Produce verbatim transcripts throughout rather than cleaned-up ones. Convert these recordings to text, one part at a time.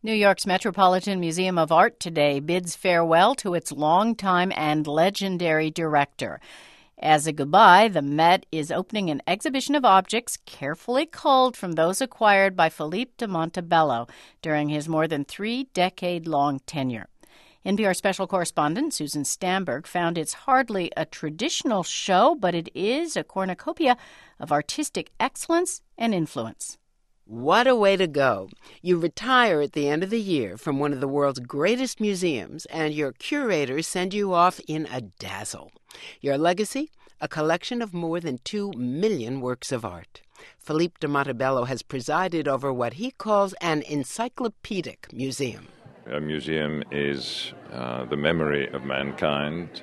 New York's Metropolitan Museum of Art today bids farewell to its longtime and legendary director. As a goodbye, the Met is opening an exhibition of objects carefully culled from those acquired by Philippe de Montebello during his more than three-decade-long tenure. N P R special correspondent Susan Stamberg found it's hardly a traditional show, but it is a cornucopia of artistic excellence and influence. What a way to go. You retire at the end of the year from one of the world's greatest museums, and your curators send you off in a dazzle. Your legacy? A collection of more than two million works of art. Philippe de Montebello has presided over what he calls an encyclopedic museum. A museum is uh, the memory of mankind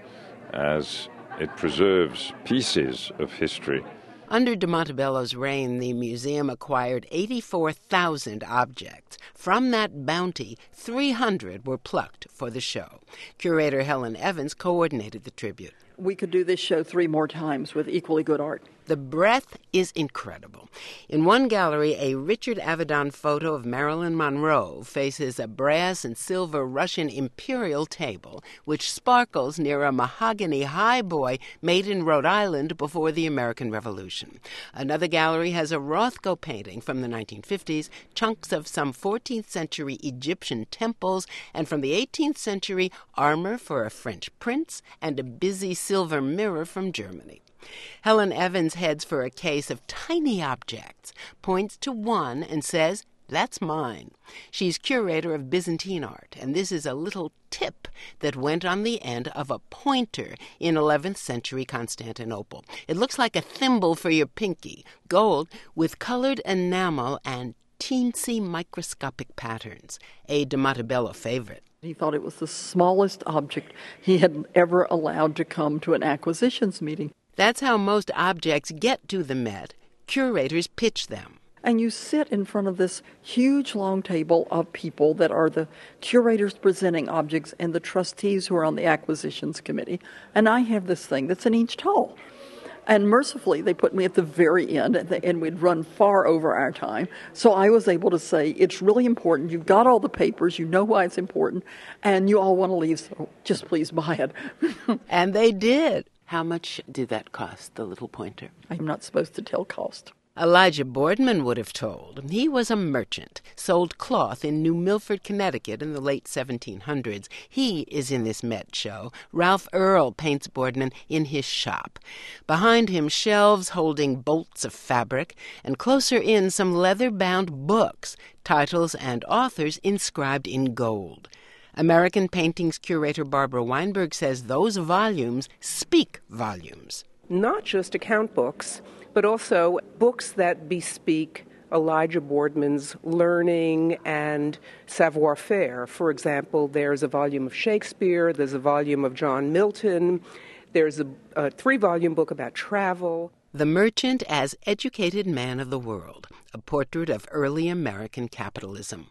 as it preserves pieces of history. Under de Montebello's reign, the museum acquired eighty-four thousand objects. From that bounty, three hundred were plucked for the show. Curator Helen Evans coordinated the tribute. We could do this show three more times with equally good art. The breadth is incredible. In one gallery, a Richard Avedon photo of Marilyn Monroe faces a brass and silver Russian imperial table, which sparkles near a mahogany highboy made in Rhode Island before the American Revolution. Another gallery has a Rothko painting from the nineteen fifties, chunks of some fourteenth century Egyptian temples, and from the eighteenth century, armor for a French prince and a busy silver mirror from Germany. Helen Evans heads for a case of tiny objects, points to one and says, "That's mine." She's curator of Byzantine art, and this is a little tip that went on the end of a pointer in eleventh century Constantinople. It looks like a thimble for your pinky, gold with colored enamel and teensy microscopic patterns, a de Montebello favorite. He thought it was the smallest object he had ever allowed to come to an acquisitions meeting. That's how most objects get to the Met. Curators pitch them. And you sit in front of this huge long table of people that are the curators presenting objects and the trustees who are on the acquisitions committee. And I have this thing that's an inch tall. And mercifully, they put me at the very end, and we'd run far over our time. So I was able to say, it's really important. You've got all the papers. You know why it's important. And you all want to leave, so just please buy it. And they did. How much did that cost, the little pointer? I'm not supposed to tell cost. Elijah Boardman would have told. He was a merchant, sold cloth in New Milford, Connecticut in the late seventeen hundreds. He is in this Met show. Ralph Earl paints Boardman in his shop. Behind him, shelves holding bolts of fabric, and closer in, some leather-bound books, titles and authors inscribed in gold. American Paintings curator Barbara Weinberg says those volumes speak volumes. Not just account books, but also books that bespeak Elijah Boardman's learning and savoir-faire. For example, there's a volume of Shakespeare, there's a volume of John Milton, there's a, a three-volume book about travel. The Merchant as Educated Man of the World, a portrait of early American capitalism.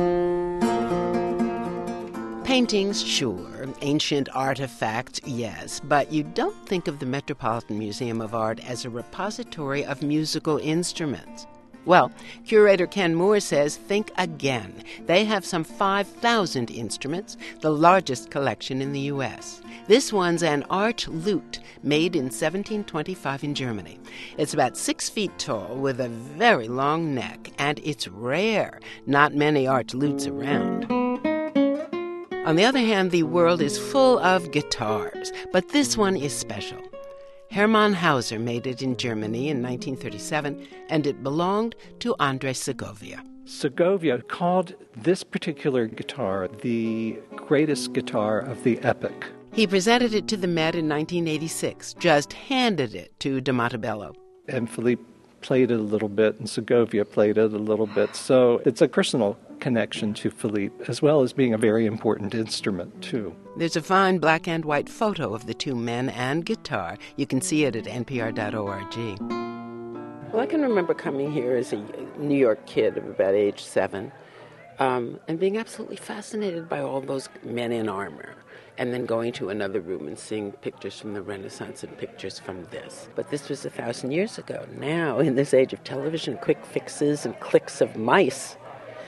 Paintings, sure. Ancient artifacts, yes. But you don't think of the Metropolitan Museum of Art as a repository of musical instruments. Well, curator Ken Moore says think again. They have some five thousand instruments, the largest collection in the U S. This one's an arch lute made in seventeen twenty-five in Germany. It's about six feet tall with a very long neck, and it's rare. Not many arch lutes around. On the other hand, the world is full of guitars, but this one is special. Hermann Hauser made it in Germany in nineteen thirty-seven, and it belonged to Andres Segovia. Segovia called this particular guitar the greatest guitar of the epoch. He presented it to the Met in nineteen eighty-six, just handed it to de Montebello. And Philippe played it a little bit, and Segovia played it a little bit. So it's a personal connection to Philippe, as well as being a very important instrument, too. There's a fine black and white photo of the two men and guitar. You can see it at N P R dot org. Well, I can remember coming here as a New York kid of about age seven um, and being absolutely fascinated by all those men in armor, and then going to another room and seeing pictures from the Renaissance and pictures from this. But this was a thousand years ago. Now, in this age of television, quick fixes and clicks of mice,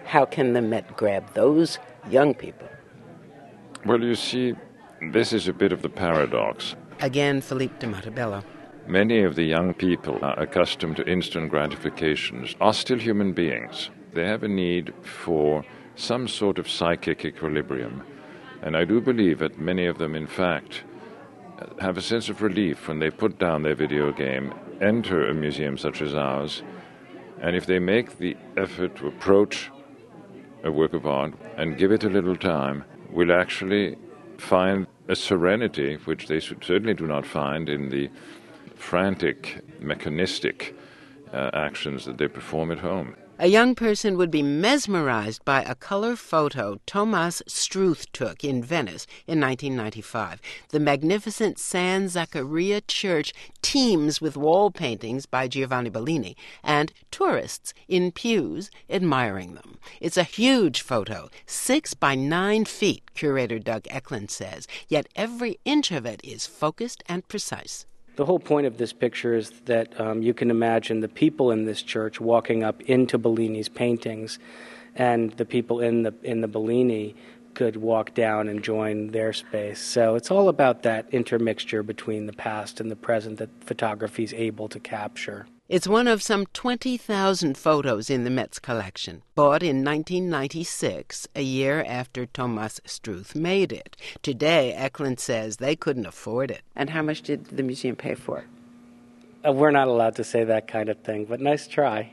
How can the Met grab those young people? Well, you see, this is a bit of the paradox. Again, Philippe de Montebello. Many of the young people are accustomed to instant gratifications, are still human beings. They have a need for some sort of psychic equilibrium. And I do believe that many of them, in fact, have a sense of relief when they put down their video game, enter a museum such as ours, and if they make the effort to approach a work of art and give it a little time, will actually find a serenity which they certainly do not find in the frantic, mechanistic uh, actions that they perform at home. A young person would be mesmerized by a color photo Thomas Struth took in Venice in nineteen ninety-five. The magnificent San Zaccaria Church teems with wall paintings by Giovanni Bellini and tourists in pews admiring them. It's a huge photo, six by nine feet, curator Doug Eklund says, yet every inch of it is focused and precise. The whole point of this picture is that um, you can imagine the people in this church walking up into Bellini's paintings, and the people in the in the Bellini could walk down and join their space. So it's all about that intermixture between the past and the present that photography is able to capture. It's one of some twenty thousand photos in the Met's collection, bought in nineteen ninety-six, a year after Thomas Struth made it. Today, Eklund says they couldn't afford it. And how much did the museum pay for it? Uh, we're not allowed to say that kind of thing, but nice try.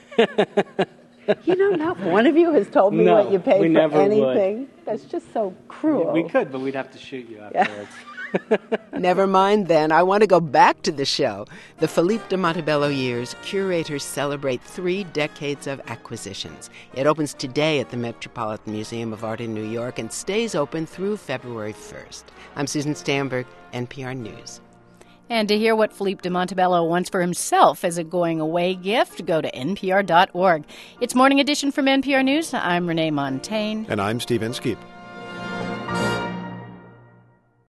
You know, not one of you has told me no, what you paid we for never anything. Would. That's just so cruel. We could, but we'd have to shoot you afterwards. Yeah. Never mind then. I want to go back to the show. The Philippe de Montebello years, curators celebrate three decades of acquisitions. It opens today at the Metropolitan Museum of Art in New York and stays open through February first. I'm Susan Stamberg, N P R News. And to hear what Philippe de Montebello wants for himself as a going-away gift, go to N P R dot org. It's Morning Edition from N P R News. I'm Renee Montaigne. And I'm Steve Inskeep.